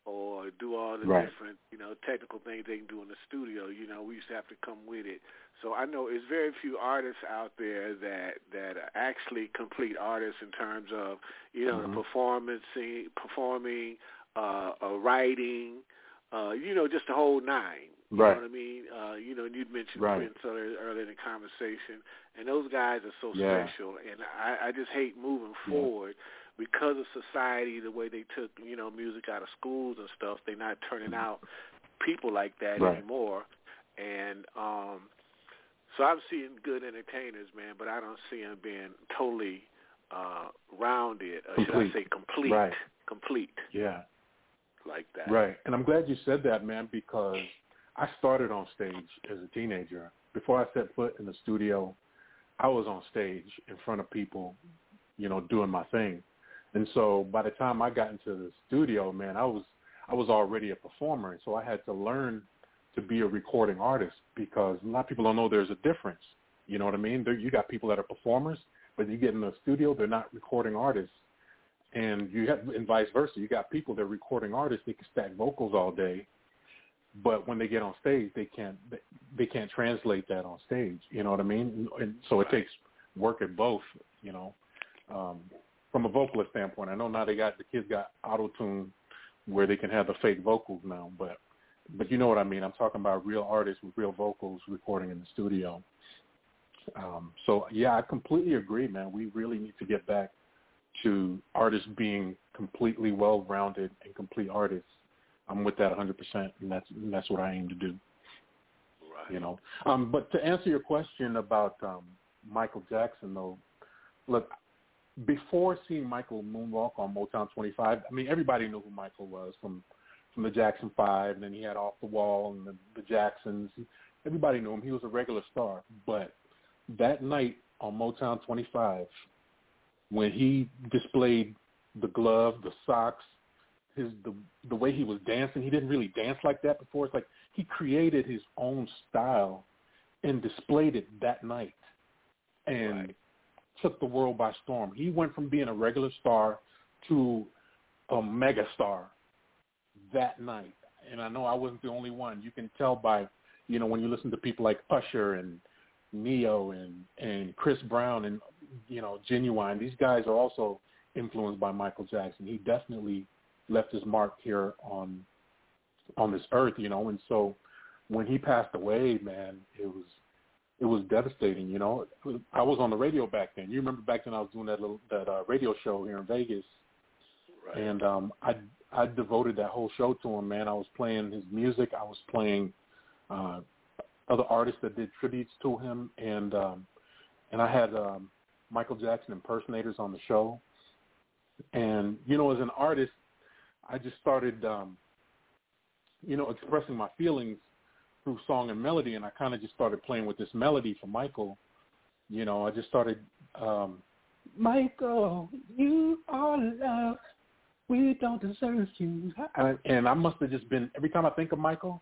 or do all the right. different, you know, technical things they can do in the studio. You know, we used to have to come with it. So I know it's very few artists out there that that are actually complete artists in terms of, you know, mm-hmm. the performance, performing, uh, uh, writing, uh, you know, just the whole nine. You right. know what I mean? Uh, you know, you'd mentioned right. Prince earlier, earlier in the conversation, and those guys are so yeah. special. And I, I just hate moving yeah. forward. Because of society, the way they took, you know, music out of schools and stuff, they're not turning out people like that right. anymore. And um, so I'm seeing good entertainers, man, but I don't see them being totally uh, rounded, or complete. should I say complete, right. complete. Yeah. Like that. Right. And I'm glad you said that, man, because I started on stage as a teenager. Before I set foot in the studio, I was on stage in front of people, you know, doing my thing. And so by the time I got into the studio, man, I was I was already a performer. And so I had to learn to be a recording artist, because a lot of people don't know there's a difference. You know what I mean? There, you got people that are performers, but you get in the studio, they're not recording artists. And you have, and vice versa. You got people that are recording artists, they can stack vocals all day, but when they get on stage, they can't they, they can't translate that on stage. You know what I mean? And so it takes work at both, you know. Um, From a vocalist standpoint, I know now they got the kids got auto-tune where they can have the fake vocals now, but but you know what I mean. I'm talking about real artists with real vocals recording in the studio. Um, so yeah, I completely agree, man. We really need to get back to artists being completely well-rounded and complete artists. I'm with that one hundred percent, and that's and that's what I aim to do. Right. You know, um, but to answer your question about um, Michael Jackson, though, look. Before seeing Michael moonwalk on Motown twenty-five, I mean, everybody knew who Michael was from, from the Jackson Five, and then he had Off the Wall and the, the Jacksons. Everybody knew him. He was a regular star. But that night on Motown twenty-five, when he displayed the glove, the socks, his the the way he was dancing, he didn't really dance like that before. It's like he created his own style and displayed it that night. And right. took the world by storm. He went from being a regular star to a mega star that night. And I know I wasn't the only one. You can tell by, you know, when you listen to people like Usher and Neo and, and Chris Brown and, you know, Genuine, these guys are also influenced by Michael Jackson. He definitely left his mark here on on this earth, you know. And so when he passed away, man, it was It was devastating, you know. I was on the radio back then. You remember back then I was doing that little that uh, radio show here in Vegas, right. and um, I I devoted that whole show to him, man. I was playing his music. I was playing uh, other artists that did tributes to him, and um, and I had um, Michael Jackson impersonators on the show. And you know, as an artist, I just started, um, you know, expressing my feelings through song and melody, and I kind of just started playing with this melody for Michael. You know, I just started, um, Michael, you are love, we don't deserve you. And, and I must have just been, every time I think of Michael,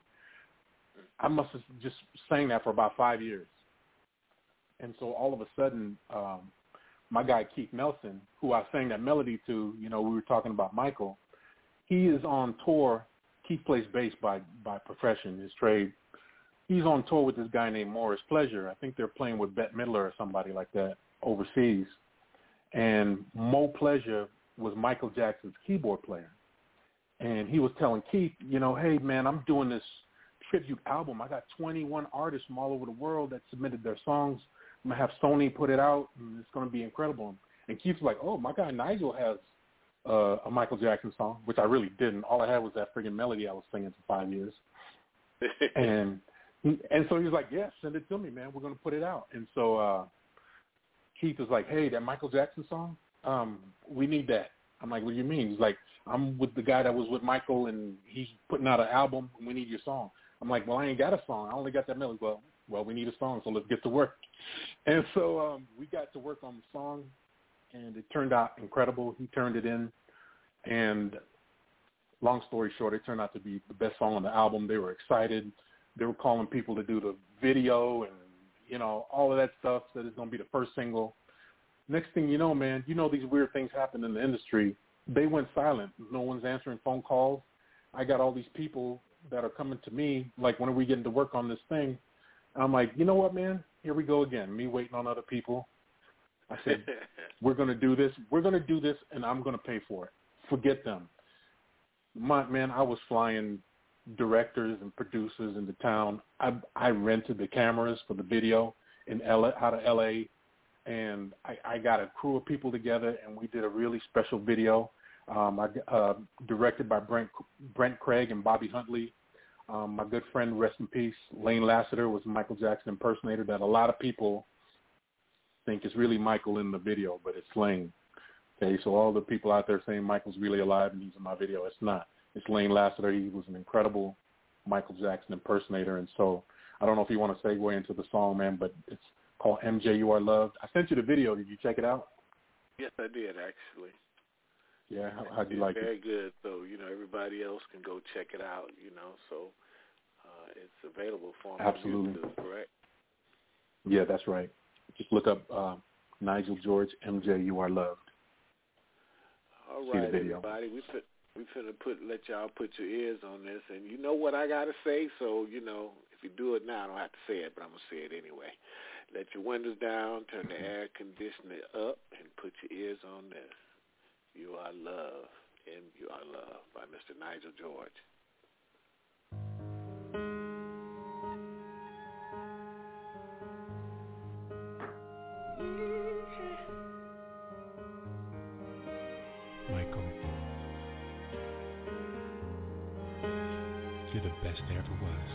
I must have just sang that for about five years. And so all of a sudden, um, my guy Keith Nelson, who I sang that melody to, you know, we were talking about Michael, he is on tour. Keith plays bass by, by profession, his trade. He's on tour with this guy named Morris Pleasure. I think they're playing with Bette Midler or somebody like that overseas. And Mo Pleasure was Michael Jackson's keyboard player. And he was telling Keith, you know, hey, man, I'm doing this tribute album. I got twenty-one artists from all over the world that submitted their songs. I'm going to have Sony put it out, and it's going to be incredible. And Keith's like, oh, my guy Nigel has uh, a Michael Jackson song, which I really didn't. All I had was that friggin' melody I was singing for five years. and and so he was like, yeah, send it to me, man. We're going to put it out. And so uh, Keith was like, hey, that Michael Jackson song, um, we need that. I'm like, what do you mean? He's like, I'm with the guy that was with Michael, and he's putting out an album, and we need your song. I'm like, well, I ain't got a song. I only got that melody. Well, well, we need a song, so let's get to work. And so um, we got to work on the song, and it turned out incredible. He turned it in, and long story short, it turned out to be the best song on the album. They were excited. They were calling people to do the video and, you know, all of that stuff, that it's going to be the first single. Next thing you know, man, you know these weird things happen in the industry. They went silent. No one's answering phone calls. I got all these people that are coming to me, like, when are we getting to work on this thing? I'm like, you know what, man? Here we go again, me waiting on other people. I said, we're going to do this. We're going to do this, and I'm going to pay for it. Forget them. My, man, I was flying directors and producers into town. I, I rented the cameras for the video in L A, out of L A, and I, I got a crew of people together, and we did a really special video. Um, I, uh, directed by Brent, Brent Craig and Bobby Huntley. Um, my good friend, rest in peace, Lane Lassiter, was a Michael Jackson impersonator that a lot of people think is really Michael in the video, but it's Lane. Okay, so all the people out there saying Michael's really alive and he's in my video, it's not. It's Lane Lassiter. He was an incredible Michael Jackson impersonator, and so I don't know if you want to segue into the song, man, but it's called M J, You Are Loved. I sent you the video. Did you check it out? Yes, I did, actually. Yeah, how, how'd you like very it? Very good. So, you know, everybody else can go check it out, you know, so uh, it's available for them. Absolutely. On YouTube, correct? Yeah, that's right. Just look up uh, Nigel George, M J, You Are Loved. All See right, the video. everybody. We fit, we finna put let y'all put your ears on this, and you know what I gotta say. So you know, if you do it now, I don't have to say it, but I'm gonna say it anyway. Let your windows down, turn the air conditioner up, and put your ears on this. You Are Loved, and You Are Loved by Mister Nigel George. Michael, you're the best there ever was.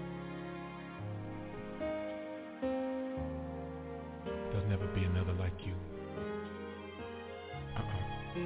There'll never be another like you. Uh-uh.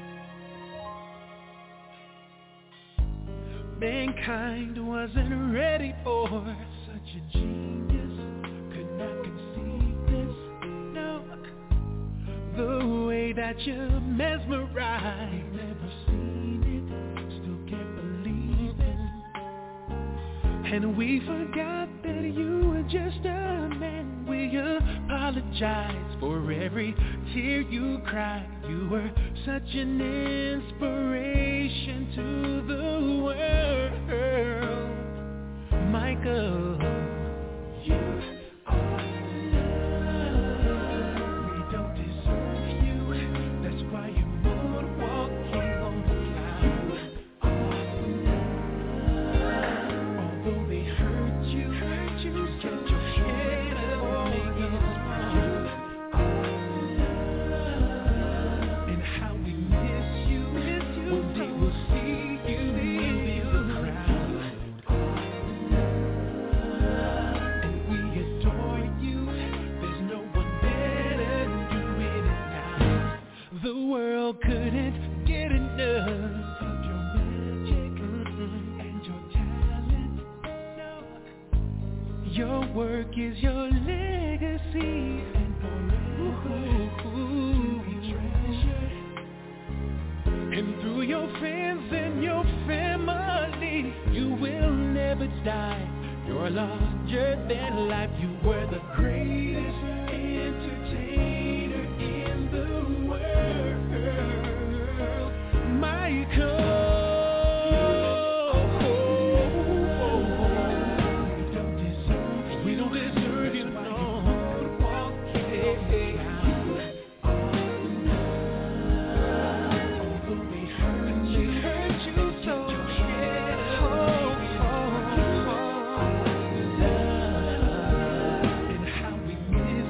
Mankind wasn't ready for such a genius. Could not conceive this, no. The way that you mesmerize, never seen it, still can't believe it. And we forgot that you were just a man. We apologize for every tear you cried. You were such an inspiration to the world, Michael. You couldn't get enough of your magic mm-mm, and your talent. No, your work is your legacy, and forever to be treasured. And through your fans and your family, you will never die. You're larger than life. You were the greatest entertainer in the world. Michael. Miss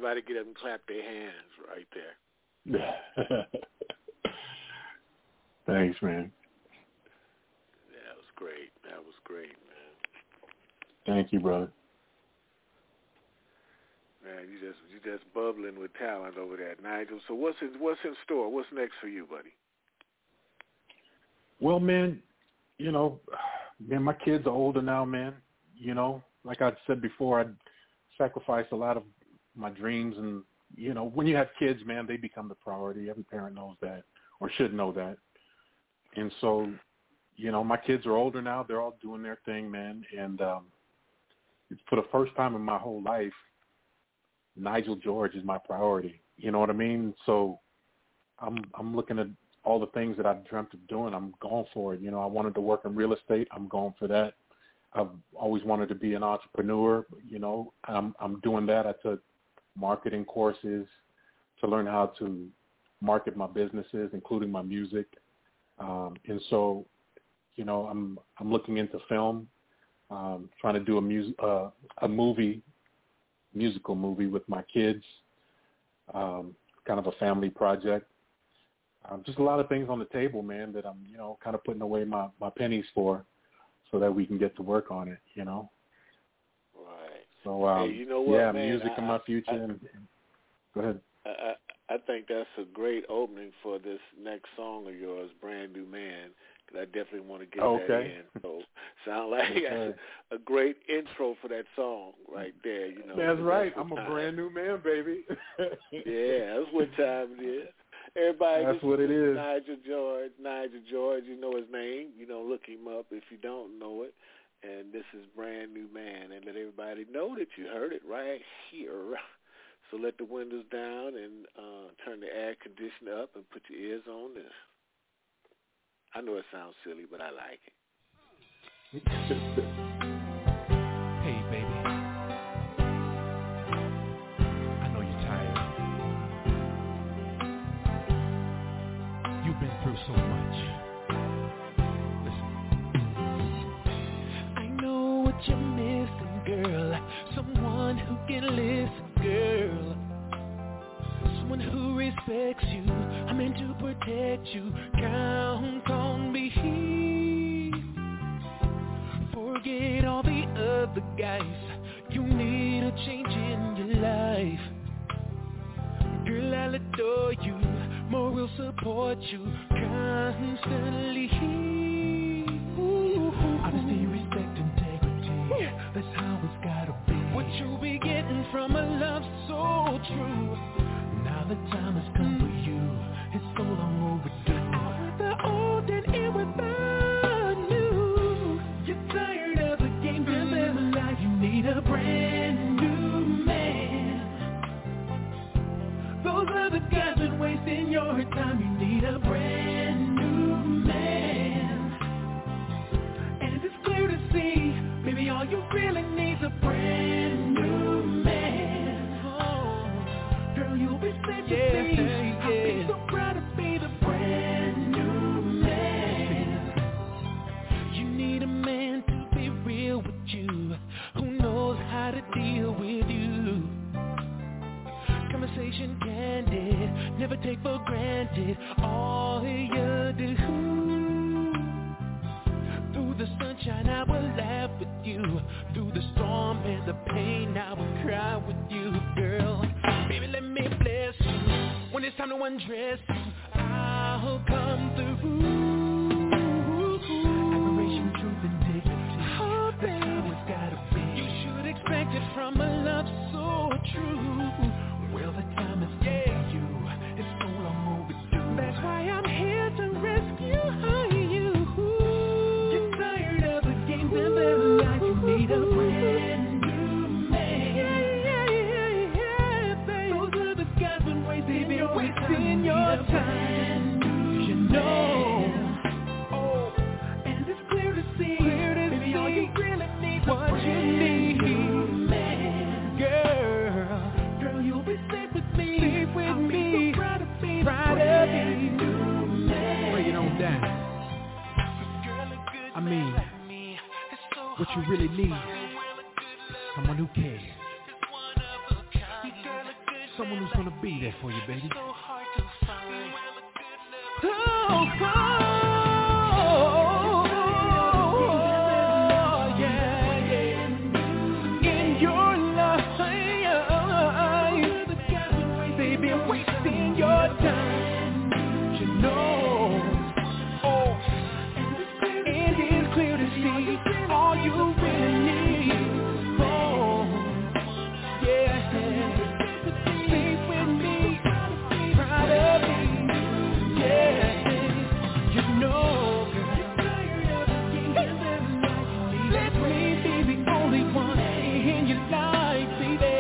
everybody get up and clap their hands right there. Thanks, man. That was great. That was great, man. Thank you, brother. Man, you just you just bubbling with talent over there, Nigel. So what's in what's in store? What's next for you, buddy? Well, man, you know, man, my kids are older now, man. You know, like I said before, I sacrificed a lot of my dreams, and you know, when you have kids, man, they become the priority. Every parent knows that, or should know that. And so, you know, my kids are older now. They're all doing their thing, man. And um, for the first time in my whole life, Nigel George is my priority. You know what I mean? So I'm I'm looking at all the things that I've dreamt of doing. I'm going for it. You know, I wanted to work in real estate. I'm going for that. I've always wanted to be an entrepreneur. You know, I'm I'm doing that. I took marketing courses to learn how to market my businesses, including my music. Um, and so, you know, I'm I'm looking into film, um, trying to do a mus- uh, a movie. musical movie with my kids, um, kind of a family project. Um, just a lot of things on the table, man, that I'm, you know, kind of putting away my, my pennies for so that we can get to work on it, you know. Right. So, um, hey, you know what, yeah, man? music I, in my future. I, and, and, go ahead. I, I think that's a great opening for this next song of yours, Brand New Man. I definitely want to get okay. that in. So sound like okay. a, a great intro for that song right there. You know, that's right. That's I'm a time. brand new man, baby. Yeah, that's what time it is. Everybody, that's what it is. Nigel George. Nigel George, you know his name. You know, look him up if you don't know it. And this is Brand New Man. And let everybody know that you heard it right here. So let the windows down and uh, turn the air conditioner up and put your ears on this. I know it sounds silly, but I like it. Hey, baby. I know you're tired. You've been through so much. Listen. I know what you're missing, girl. Someone who can listen, girl. Someone who respects you. I'm meant to protect you. Count on me. Forget all the other guys. You need a change in your life. Girl, I'll adore you. More will support you constantly. Ooh. Honesty, respect, integrity. That's how it's gotta be. What you'll be getting from a love so true. Now the time has come for you. It's so long overdue. Out with the old and in with the new. You're tired of the games and living life. You need a brand new man. Those other guys been wasting your time. You need a brand new man. And it's clear to see, maybe all you really need is a brand new man. Oh, girl, you'll be safe to yeah, me. Yeah. I'll be so proud to be the brand new man. You need a man to be real with you, who knows how to deal with you. Conversation candid, never take for granted all you do. Through the sunshine I will laugh with you. Through the storm and the pain I will cry with you, girl. Baby, let me bless you. When it's time to undress you, I'll come through. Admiration, truth, and dignity. Oh, that's how it's gotta be. You should expect it from a love so true. Well, the time is yeah, you. It's so long overdue. That's why I'm here to rescue you. You're tired of the games and the life. You need a brand new man. Yeah, yeah, yeah, baby. Those other guys been wasting your wasting your time. You know. Oh, and it's clear to see. Clear to Baby, see. All you really need is what you need. Man, girl. You'll be safe with me, safe with I'll me. Be so proud of me, proud of me. Bring it on down. I mean, what you really need, someone who cares. someone who's gonna be there for you, baby. So hard to find. Oh, oh, yeah, yeah. In your life, they've been wasting your time. You know, oh, and it's clear to see all you really need. Oh, yeah. Stay with me, proud of me. Yeah, you know, let me be the only one in your life, baby.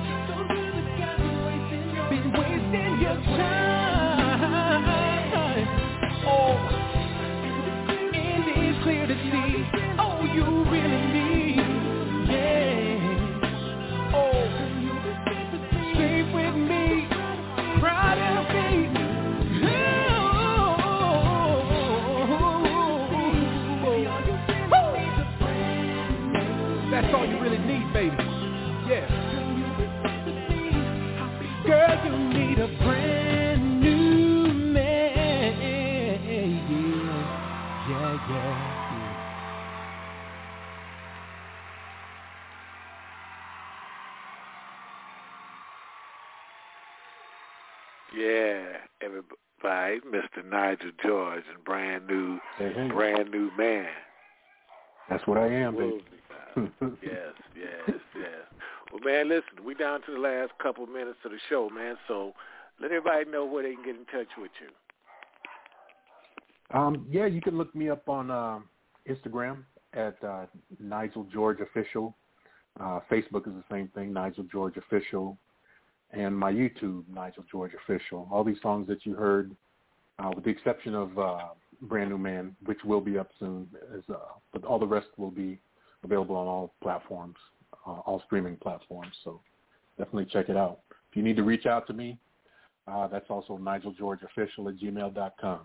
Been wasting your time. Oh, and it's clear to see all you really need. Yeah. Oh, stay with me, proud of me. That's all you really need, baby. Yeah. Girl, you need a brand new man. Yeah, yeah, yeah. Yeah, everybody, Mister Nigel George and brand new, Mm-hmm. brand new man. That's what I am, baby. Yes, yes, yes. Well, man, listen, we down to the last couple of minutes of the show, man. So let everybody know where they can get in touch with you. Um, yeah, you can look me up on uh, Instagram at uh, Nigel George Official. Uh, Facebook is the same thing, Nigel George Official. And my YouTube, Nigel George Official. All these songs that you heard, uh, with the exception of uh, Brand New Man, which will be up soon, is, uh, but all the rest will be available on all platforms, uh, all streaming platforms. So definitely check it out. If you need to reach out to me, uh, that's also Nigel George Official at gmail dot com.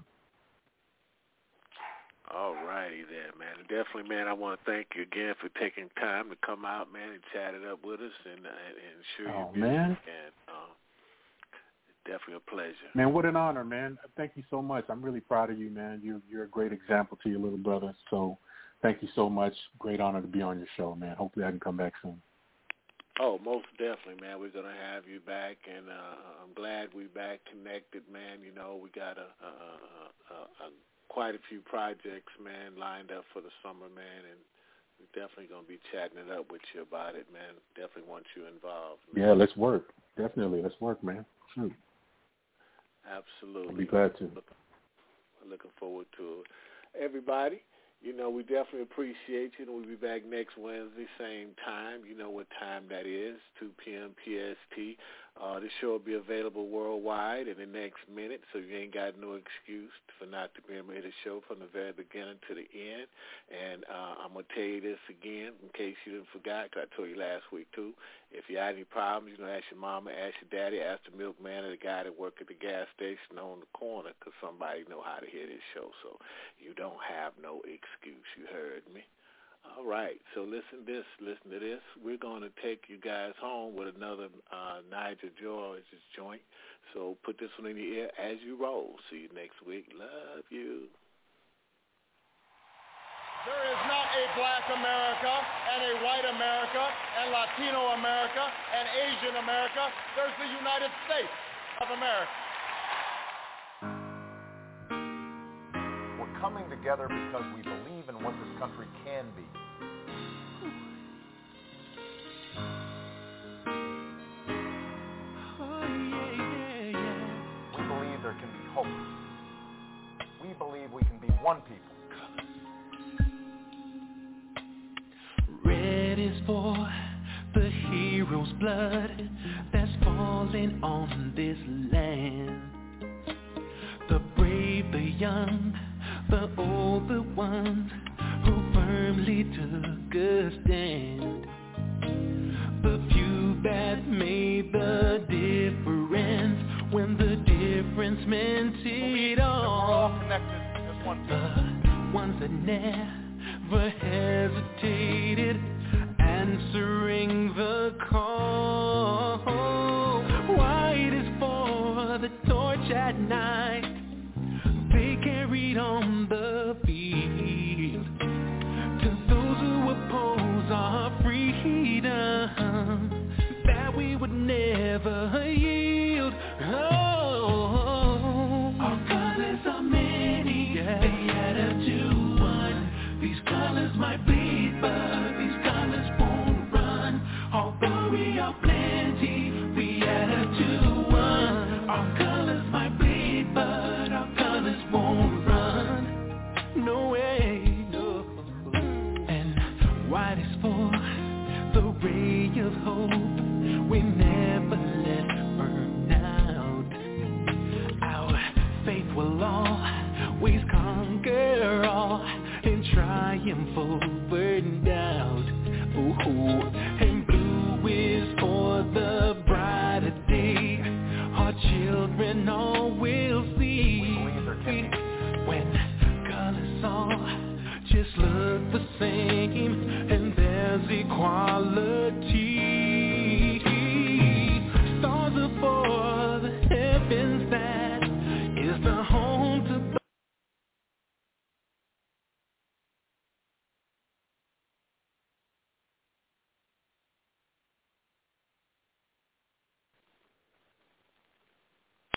All righty there, man. And definitely, man, I want to thank you again for taking time to come out, man, and chat it up with us and, and, and sure Oh, you're man. And, uh, definitely a pleasure. Man, what an honor, man. Thank you so much. I'm really proud of you, man. You, you're a great example to your little brother. So thank you so much. Great honor to be on your show, man. Hopefully I can come back soon. Oh, most definitely, man. We're going to have you back, and uh, I'm glad we're back connected, man. You know, we got a, a, a, a, a quite a few projects, man, lined up for the summer, man, and we're definitely going to be chatting it up with you about it, man. Definitely want you involved, man. Yeah, let's work. Definitely, let's work, man. Shoot. Absolutely. I'll be glad to. We're looking forward to it. Everybody, you know, we definitely appreciate you, and we'll be back next Wednesday, same time. You know what time that is, two p.m. P S T. Uh, this show will be available worldwide in the next minute, so you ain't got no excuse for not to be able to hear the show from the very beginning to the end. And uh, I'm going to tell you this again in case you didn't forget, because I told you last week, too. If you had any problems, you know, ask your mama, ask your daddy, ask the milkman or the guy that work at the gas station on the corner, because somebody know how to hear this show. So you don't have no excuse. You heard me? All right, so listen this, listen to this. We're going to take you guys home with another uh, Nigel George's joint. So put this one in your ear as you roll. See you next week. Love you. There is not a black America and a white America and Latino America and Asian America. There's the United States of America. We're coming together because we believe in what this country can be. We believe there can be hope. We believe we can be one people. Red is for the hero's blood that's falling on this land. The brave, the young, the old, the ones who firmly took a stand. The few that made the difference when the difference meant it all. We're all connected as one people. The ones that never hesitated answering the call. Why night they carried on the field. To those who oppose our freedom, that we would never yield. Oh, our colors are many, yeah. They add up to one. These colors might bleed, but these colors won't run. Although we are plenty, we add up to one. Our colors might bleed, but our colors won't run. No way, no. And white is for the ray of hope we never let burn out. Our faith will always conquer all and triumph over doubt. Ooh, and blue is for the brighter day. Our children all will see when colors all just look the same.